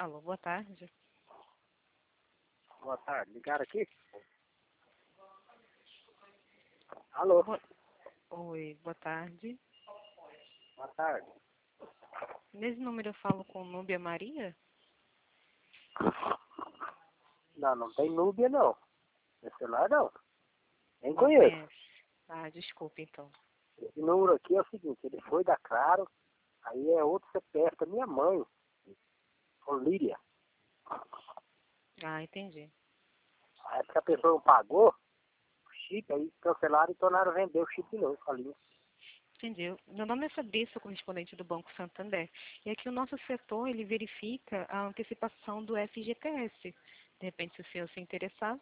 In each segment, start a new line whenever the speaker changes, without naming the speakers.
Alô, boa tarde.
Boa tarde. Ligaram aqui? Alô?
Oi, boa tarde.
Boa tarde.
Nesse número eu falo com Núbia Maria?
Não, não tem Núbia, não. Esse celular, não. Nem
Não
conheço.
conhece? Ah, desculpe então.
Esse número aqui é o seguinte, ele foi da Claro, aí é outro CPF da minha mãe, Olíria.
Ah, entendi.
Aí porque a pessoa não pagou o chip, aí cancelaram e tornaram vender o chip de novo, a linha.
Entendi. Meu nome é Fabrício, correspondente do Banco Santander. E aqui o nosso setor, ele verifica a antecipação do FGTS. De repente, se o senhor se interessar.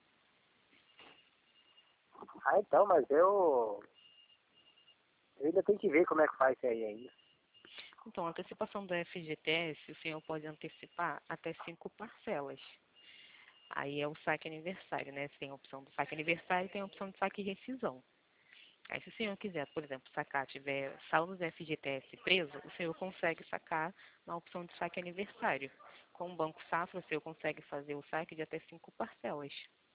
Ah, então, mas eu ainda tenho que ver como é que faz isso aí ainda.
Então, a antecipação do FGTS, o senhor pode antecipar até 5 parcelas. Aí é o saque aniversário, né? Você tem a opção do saque aniversário e tem a opção de saque e rescisão. Aí, se o senhor quiser, por exemplo, sacar, tiver saldo do FGTS preso, o senhor consegue sacar na opção de saque aniversário. Com o Banco Safra, o senhor consegue fazer o saque de até 5 parcelas.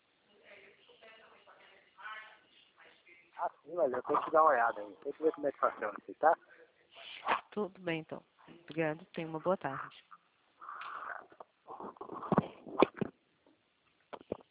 Ah, sim, mas eu tenho que dar uma olhada aí. Tem que ver como é que funciona isso, tá?
Tudo bem, então. Obrigado. Tenha uma boa tarde.